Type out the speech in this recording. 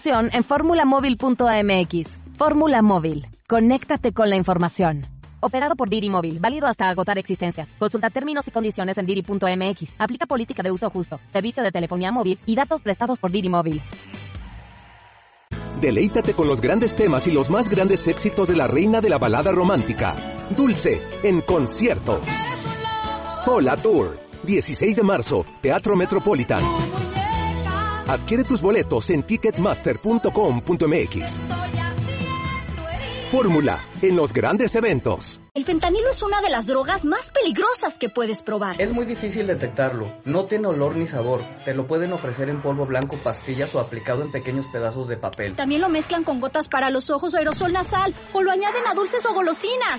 En formulamóvil.mx. Fórmula Móvil. Conéctate con la información. Operado por Didi Móvil. Válido hasta agotar existencias. Consulta términos y condiciones en didi.mx. Aplica política de uso justo. Servicio de telefonía móvil y datos prestados por Didi Móvil. Deleítate con los grandes temas y los más grandes éxitos de la reina de la balada romántica, Dulce, en concierto. Hola Tour, 16 de marzo, Teatro Metropolitan. Adquiere tus boletos en ticketmaster.com.mx. Fórmula, en los grandes eventos. El fentanilo es una de las drogas más peligrosas que puedes probar. Es muy difícil detectarlo. No tiene olor ni sabor. Te lo pueden ofrecer en polvo blanco, pastillas o aplicado en pequeños pedazos de papel. También lo mezclan con gotas para los ojos o aerosol nasal o lo añaden a dulces o golosinas.